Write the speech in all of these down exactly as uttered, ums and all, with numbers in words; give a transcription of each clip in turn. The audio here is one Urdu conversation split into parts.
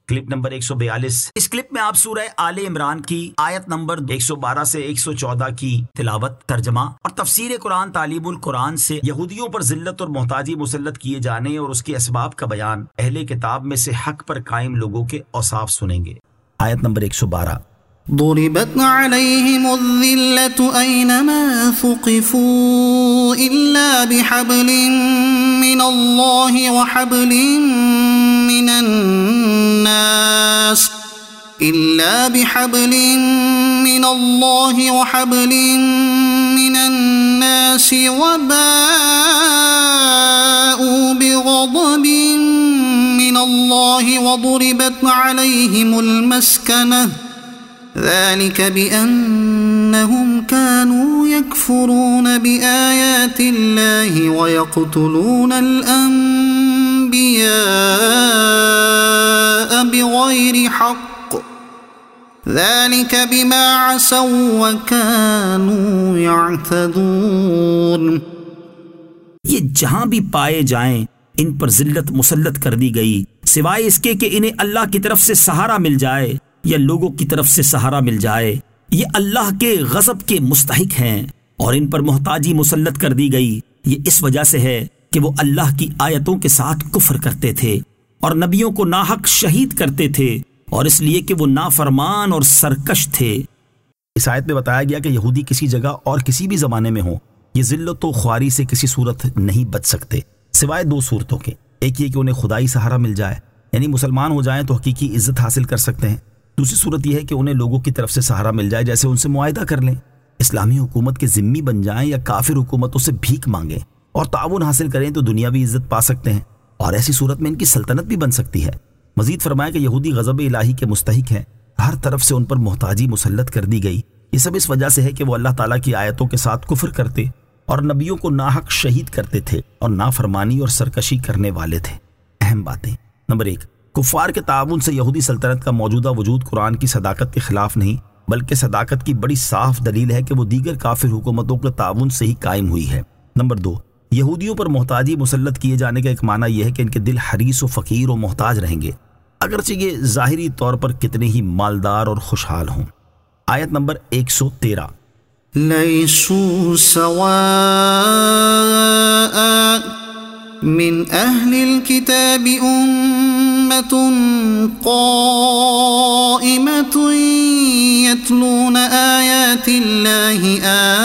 کلپ نمبر ایک سو بیالیس۔ اس کلپ میں آپ سورہ آل عمران کی آیت نمبر ایک سو بارہ سے ایک سو چودہ کی تلاوت، ترجمہ اور تفسیر قرآن تعلیم القرآن سے یہودیوں پر ذلت اور محتاجی مسلط کیے جانے اور اس کے اسباب کا بیان، اہل کتاب میں سے حق پر قائم لوگوں کے اوصاف سنیں گے۔ آیت نمبر ایک سو بارہ۔ ضربت عليهم الذلة أينما ثقفوا إلا بحبل من الله وحبل من الناس إلا بحبل من الله وحبل من الناس وباءوا بغضب من الله وضربت عليهم المسكنة ذلك بأنهم كانوا يكفرون بآيات الله ويقتلون الأنبياء بغير حق ذلك بما عصوا وكانوا يعتدون۔ یہ جہاں بھی پائے جائیں ان پر ذلت مسلط کر دی گئی، سوائے اس کے کہ انہیں اللہ کی طرف سے سہارا مل جائے یا لوگوں کی طرف سے سہارا مل جائے۔ یہ اللہ کے غضب کے مستحق ہیں، اور ان پر محتاجی مسلط کر دی گئی۔ یہ اس وجہ سے ہے کہ وہ اللہ کی آیتوں کے ساتھ کفر کرتے تھے اور نبیوں کو ناحق شہید کرتے تھے، اور اس لیے کہ وہ نافرمان اور سرکش تھے۔ اس آیت میں بتایا گیا کہ یہودی کسی جگہ اور کسی بھی زمانے میں ہوں، یہ ذلت و خواری سے کسی صورت نہیں بچ سکتے، سوائے دو صورتوں کے۔ ایک یہ کہ انہیں خدائی سہارا مل جائے، یعنی مسلمان ہو جائیں تو حقیقی عزت حاصل کر سکتے ہیں۔ دوسری صورت یہ ہے کہ انہیں لوگوں کی طرف سے سہارا مل جائے، جیسے ان سے معاہدہ کر لیں، اسلامی حکومت کے ذمہ بن جائیں یا کافر حکومتوں سے بھیک مانگیں اور تعاون حاصل کریں تو دنیاوی عزت پا سکتے ہیں، اور ایسی صورت میں ان کی سلطنت بھی بن سکتی ہے۔ مزید فرمایا کہ یہودی غضب الہی کے مستحق ہیں، ہر طرف سے ان پر محتاجی مسلط کر دی گئی۔ یہ سب اس وجہ سے ہے کہ وہ اللہ تعالیٰ کی آیتوں کے ساتھ کفر کرتے اور نبیوں کو ناحق شہید کرتے تھے اور نافرمانی اور سرکشی کرنے والے تھے۔ اہم باتیں۔ نمبر ایک، کفار کے تعاون سے یہودی سلطنت کا موجودہ وجود قرآن کی صداقت کے خلاف نہیں، بلکہ صداقت کی بڑی صاف دلیل ہے کہ وہ دیگر کافر حکومتوں کے تعاون سے ہی قائم ہوئی ہے۔ نمبر دو، یہودیوں پر محتاجی مسلط کیے جانے کا ایک معنی یہ ہے کہ ان کے دل حریص و فقیر و محتاج رہیں گے، اگرچہ یہ ظاہری طور پر کتنے ہی مالدار اور خوشحال ہوں۔ آیت نمبر ایک سو تیرہ۔ ليسوا سواء من أهل الكتاب أمة قائمة يتلون آيات الله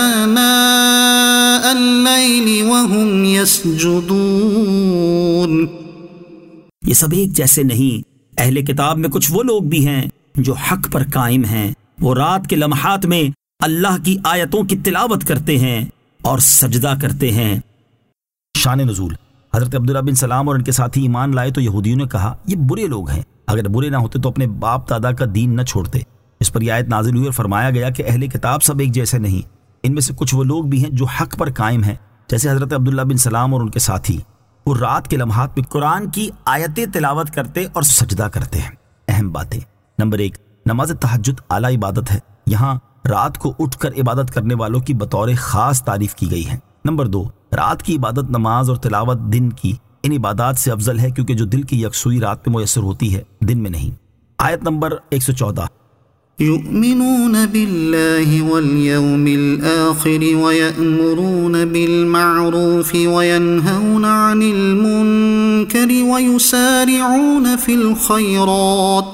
آناء الليل وهم يسجدون۔ یہ سب ایک جیسے نہیں، اہل کتاب میں کچھ وہ لوگ بھی ہیں جو حق پر قائم ہیں، وہ رات کے لمحات میں اللہ کی آیتوں کی تلاوت کرتے ہیں اور سجدہ کرتے ہیں۔ شان نزول۔ حضرت عبداللہ بن سلام اور ان کے ساتھی ایمان لائے تو یہودیوں نے کہا یہ برے لوگ ہیں، اگر برے نہ ہوتے تو اپنے باپ دادا کا دین نہ چھوڑتے۔ اس پر یہ آیت نازل ہوئی اور فرمایا گیا کہ اہل کتاب سب ایک جیسے نہیں، ان میں سے کچھ وہ لوگ بھی ہیں جو حق پر قائم ہیں، جیسے حضرت عبداللہ بن سلام اور ان کے ساتھی، وہ رات کے لمحات میں قرآن کی آیتیں تلاوت کرتے اور سجدہ کرتے ہیں۔ اہم باتیں۔ نمبر ایک، نماز تہجد اعلیٰ عبادت ہے، یہاں رات کو اٹھ کر عبادت کرنے والوں کی بطور خاص تعریف کی گئی ہے۔ نمبر دو، رات کی عبادت نماز اور تلاوت دن کی ان عبادات سے افضل ہے، کیونکہ جو دل کی یکسوئی رات میں میسر ہوتی ہے دن میں نہیں۔ آیت نمبر ایک سو چودہ۔ يؤمنون بالله واليوم الآخر ويأمرون بالمعروف وينهون عن المنكر ويسارعون في الخيرات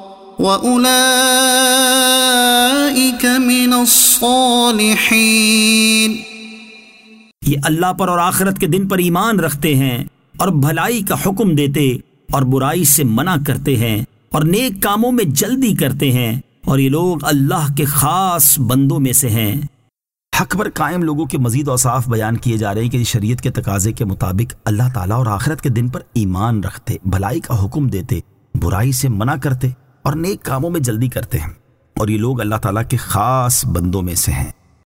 وأولئك من الصالحين۔ یہ اللہ پر اور آخرت کے دن پر ایمان رکھتے ہیں اور بھلائی کا حکم دیتے اور برائی سے منع کرتے ہیں اور نیک کاموں میں جلدی کرتے ہیں، اور یہ لوگ اللہ کے خاص بندوں میں سے ہیں۔ حق پر قائم لوگوں کے مزید اوصاف بیان کیے جا رہے ہیں کہ شریعت کے تقاضے کے مطابق اللہ تعالیٰ اور آخرت کے دن پر ایمان رکھتے، بھلائی کا حکم دیتے، برائی سے منع کرتے اور نیک کاموں میں جلدی کرتے ہیں، اور یہ لوگ اللہ تعالیٰ کے خاص بندوں میں سے ہیں۔